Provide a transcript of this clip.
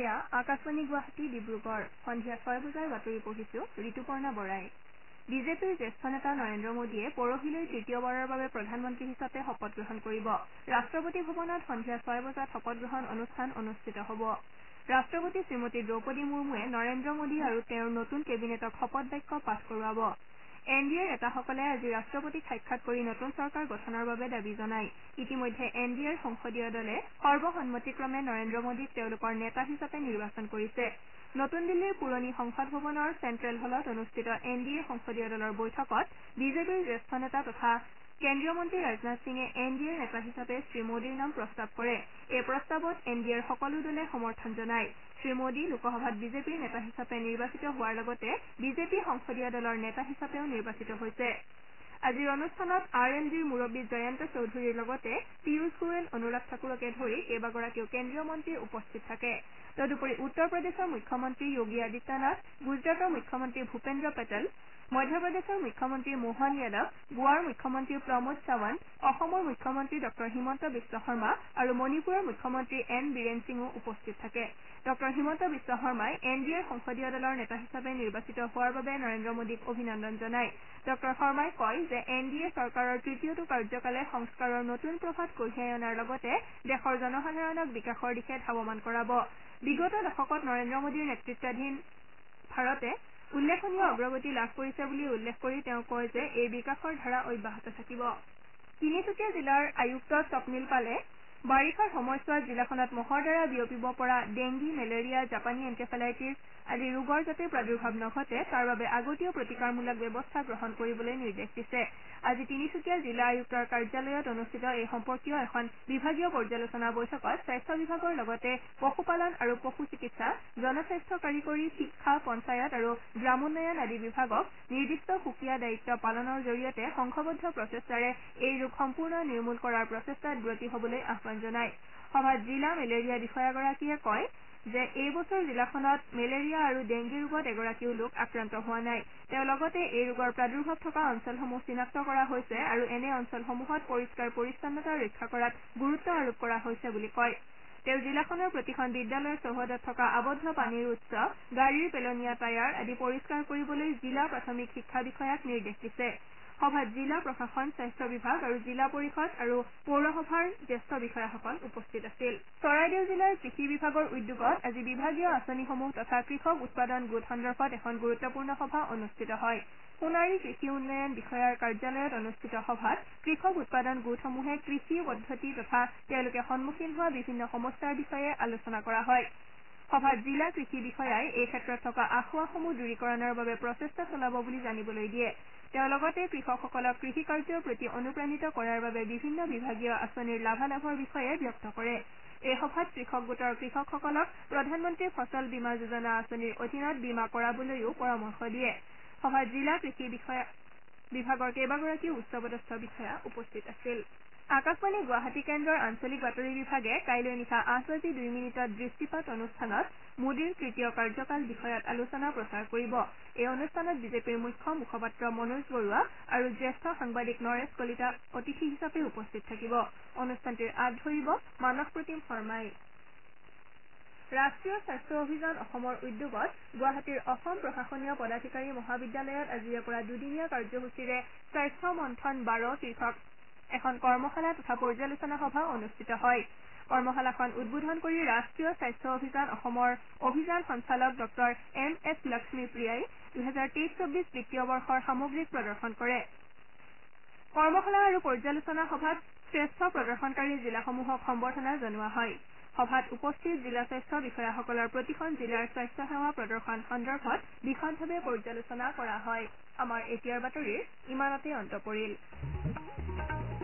এয়া আকাশবাণী গুৱাহাটী ডিব্ৰুগড় সন্ধিয়া 6 বজাৰ বাতৰি পঢ়িছো ঋতুপৰ্ণা বৰাই। বিজেপিৰ জ্যেষ্ঠ নেতা নৰেন্দ্ৰ মোদীয়ে পৰহিলৈ তৃতীয়বাৰৰ বাবে প্ৰধানমন্ত্ৰী হিচাপে শপত গ্ৰহণ কৰিব। ৰাষ্ট্ৰপতি ভৱনত সন্ধিয়া 6 বজাত শপত গ্ৰহণ অনুষ্ঠান অনুষ্ঠিত হ'ব। ৰাষ্ট্ৰপতি শ্ৰীমতী দ্ৰৌপদী মুৰ্মুৱে নৰেন্দ্ৰ মোদী আৰু তেওঁৰ নতুন কেবিনেটক শপত বাক্য পাঠ কৰোৱাব। এন ডি এৰ নেতাসকলে আজি ৰাষ্ট্ৰপতিক সাক্ষাৎ কৰি নতুন চৰকাৰ গঠনৰ বাবে দাবী জনায়। ইতিমধ্যে এন ডি এৰ সংসদীয় দলে সৰ্বসন্মতিক্ৰমে নৰেন্দ্ৰ মোদীক তেওঁলোকৰ নেতা হিচাপে নিৰ্বাচন কৰিছে। নতুন দিল্লীৰ পুৰণি সংসদ ভৱনৰ চেণ্ট্ৰেল হলত অনুষ্ঠিত এন ডি এ সংসদীয় দলৰ বৈঠকত বিজেপিৰ জ্যেষ্ঠ নেতা তথা কেন্দ্ৰীয় মন্ত্ৰী ৰাজনাথ সিঙে এন ডি এৰ নেতা হিচাপে শ্ৰীমোদীৰ নাম প্ৰস্তাৱ কৰে। এই প্ৰস্তাৱত এন ডি এৰ সকলো দলে সমৰ্থন জনায়। শ্ৰীমোদী লোকসভাত বিজেপিৰ নেতা হিচাপে নিৰ্বাচিত হোৱাৰ লগতে বিজেপি সংসদীয় দলৰ নেতা হিচাপেও নিৰ্বাচিত হৈছে। আজিৰ অনুষ্ঠানত আৰ এল ডিৰ মুৰব্বী জয়ন্ত চৌধুৰীৰ লগতে পীয়ুষ গোৱেল অনুৰাগ ঠাকুৰকে ধৰি কেইবাগৰাকীও কেন্দ্ৰীয় মন্ত্ৰী উপস্থিত থাকে। তদুপৰি উত্তৰ প্ৰদেশৰ মুখ্যমন্ত্ৰী যোগী আদিত্যনাথ, গুজৰাটৰ মুখ্যমন্ত্ৰী ভূপেন্দ্ৰ পেটেল, মধ্যপ্ৰদেশৰ মুখ্যমন্ত্ৰী মোহন যাদৱ, গোৱাৰ মুখ্যমন্ত্ৰী প্ৰমোদ সাৱন্ত, অসমৰ মুখ্যমন্ত্ৰী ডঃ হিমন্ত বিশ্ব শৰ্মা আৰু মণিপুৰৰ মুখ্যমন্ত্ৰী এন বীৰেন সিঙো উপস্থিত থাকে। ডঃ হিমন্ত বিশ্ব শৰ্মাই এন ডি এৰ সংসদীয় দলৰ নেতা হিচাপে নিৰ্বাচিত হোৱাৰ বাবে নৰেন্দ্ৰ মোদীক অভিনন্দন জনায়। ডঃ শৰ্মাই কয় যে এন ডি এ চৰকাৰৰ তৃতীয়টো কাৰ্যকালে সংস্কাৰৰ নতুন প্ৰভাত কঢ়িয়াই অনাৰ লগতে দেশৰ জনসাধাৰণক বিকাশৰ দিশে ধাৱমান কৰাব। বিগত দশকত নৰেন্দ্ৰ মোদীৰ নেতৃত্বাধীন ভাৰতে উল্লেখনীয় অগ্ৰগতি লাভ কৰিছে বুলি উল্লেখ কৰি তেওঁ কয় যে এই বিকাশৰ ধাৰা অব্যাহত থাকিব। তিনিচুকীয়া জিলাৰ আয়ুক্ত স্বপ্নীল পালে বাৰিষাৰ সময়ছোৱাত জিলাখনত মহৰ দ্বাৰা বিয়পিব পৰা ডেংগী, মেলেৰিয়া, জাপানী এনকেফেলাইটিছ আদি ৰোগৰ যাতে প্ৰাদুৰ্ভাৱ নঘটে তাৰ বাবে আগতীয় প্ৰতিকাৰমূলক ব্যৱস্থা গ্ৰহণ কৰিবলৈ নিৰ্দেশ দিছে। আজি তিনিচুকীয়া জিলা আয়ুক্তৰ কাৰ্যালয়ত অনুষ্ঠিত এই সম্পৰ্কীয় এখন বিভাগীয় পৰ্যালোচনা বৈঠকত স্বাস্থ্য বিভাগৰ লগতে পশুপালন আৰু পশু চিকিৎসা, জনস্বাস্থ্য কাৰিকৰী, শিক্ষা, পঞ্চায়ত আৰু গ্ৰামোন্নয়ন আদি বিভাগক নিৰ্দিষ্ট সুকীয়া দায়িত্ব পালনৰ জৰিয়তে সংঘবদ্ধ প্ৰচেষ্টাৰে এই ৰোগ সম্পূৰ্ণ নিৰ্মূল কৰাৰ প্ৰচেষ্টাত ব্ৰতী হ'বলৈ আহ্বান জনায়। সভাত জিলা মেলেৰিয়া বিষয়াগৰাকীয়ে কয় যে এই বছৰ জিলাখনত মেলেৰিয়া আৰু ডেংগী ৰোগত এগৰাকীও লোক আক্ৰান্ত হোৱা নাই। তেওঁ লগতে এই ৰোগৰ প্ৰাদুৰ্ভাৱ থকা অঞ্চলসমূহ চিনাক্ত কৰা হৈছে আৰু এনে অঞ্চলসমূহত পৰিষ্কাৰ পৰিচ্ছন্নতা ৰক্ষা কৰাত গুৰুত্ব আৰোপ কৰা হৈছে বুলি কয়। তেওঁ জিলাখনৰ প্ৰতিখন বিদ্যালয়ৰ চৌহদত থকা আবদ্ধ পানীৰ উৎস, গাড়ীৰ পেলনীয়া টায়াৰ আদি পৰিষ্কাৰ কৰিবলৈ জিলা প্ৰাথমিক শিক্ষা বিষয়াক নিৰ্দেশ দিছে। সভাত জিলা প্ৰশাসন, স্বাস্থ্য বিভাগ আৰু জিলা পৰিষদ আৰু পৌৰসভাৰ জ্যেষ্ঠ বিষয়াসকল উপস্থিত আছিল। চৰাইদেউ জিলাৰ কৃষি বিভাগৰ উদ্যোগত আজি বিভাগীয় আঁচনিসমূহ তথা কৃষক উৎপাদন গোট সন্দৰ্ভত এখন গুৰুত্বপূৰ্ণ সভা অনুষ্ঠিত হয়। সোণাৰী কৃষি উন্নয়ন বিষয়াৰ কাৰ্যালয়ত অনুষ্ঠিত সভাত কৃষক উৎপাদন গোটসমূহে কৃষি পদ্ধতি তথা তেওঁলোকে সন্মুখীন হোৱা বিভিন্ন সমস্যাৰ বিষয়ে আলোচনা কৰা হয়। সভাত জিলা কৃষি বিষয়াই এই ক্ষেত্ৰত থকা আসোঁৱাহসমূহ দূৰীকৰণৰ বাবে প্ৰচেষ্টা চলাব বুলি জানিবলৈ দিয়ে। তেওঁ লগতে কৃষকসকলক কৃষি কাৰ্যৰ প্ৰতি অনুপ্ৰাণিত কৰাৰ বাবে বিভিন্ন বিভাগীয় আঁচনিৰ লাভালাভৰ বিষয়ে ব্যক্ত কৰে। এই সভাত কৃষক গোটৰ কৃষকসকলক প্ৰধানমন্ত্ৰী ফচল বীমা যোজনা আঁচনিৰ অধীনত বীমা কৰাবলৈও পৰামৰ্শ দিয়ে। সভাত জিলা কৃষি বিভাগৰ কেইবাগৰাকীও উচ্চপদস্থ বিষয়া উপস্থিত আছিল। আকাশবাণী গুৱাহাটী কেন্দ্ৰৰ আঞ্চলিক বাতৰি বিভাগে কাইলৈ নিশা 8:02 দৃষ্টিপাত অনুষ্ঠানত মোদীৰ তৃতীয় কাৰ্যকাল বিষয়ত আলোচনা প্ৰচাৰ কৰিব। এই অনুষ্ঠানত বিজেপিৰ মুখ্য মুখপাত্ৰ মনোজ বৰুৱা আৰু জ্যেষ্ঠ সাংবাদিক নৰেশ কলিতা অতিথি হিচাপে উপস্থিত থাকিব। অনুষ্ঠানটিৰ আঁত ধৰিব মানস প্ৰতিম শৰ্মাই। ৰাষ্ট্ৰীয় স্বাস্থ্য অভিযান অসমৰ উদ্যোগত গুৱাহাটীৰ অসম প্ৰশাসনীয় পদাধিকাৰী মহাবিদ্যালয়ত আজিৰে পৰা দুদিনীয়া কাৰ্যসূচীৰে স্বাস্থ্য মন্থন 12 শীৰ্ষক এখন কৰ্মশালা তথা পৰ্যালোচনা সভা অনুষ্ঠিত হয়। কৰ্মশালাখন উদ্বোধন কৰি ৰাষ্ট্ৰীয় স্বাস্থ্য অভিযান অসমৰ অভিযান সঞ্চালক ডঃ MS লক্ষ্মীপ্ৰিয়াই 2023-24 বিত্তীয় বৰ্ষৰ সামগ্ৰিক প্ৰদৰ্শন কৰে। কৰ্মশালা আৰু পৰ্যালোচনা সভাত শ্ৰেষ্ঠ প্ৰদৰ্শনকাৰী জিলাসমূহক সম্বৰ্ধনা জনোৱা হয়। সভাত উপস্থিত জিলা স্বাস্থ্য বিষয়াসকলৰ প্ৰতিখন জিলাৰ স্বাস্থ্য সেৱা প্ৰদৰ্শন সন্দৰ্ভত বিশদভাৱে পৰ্যালোচনা কৰা হয়। আমাৰ এতিয়াৰ বাতৰিৰ ইমানতে অন্ত পৰিল।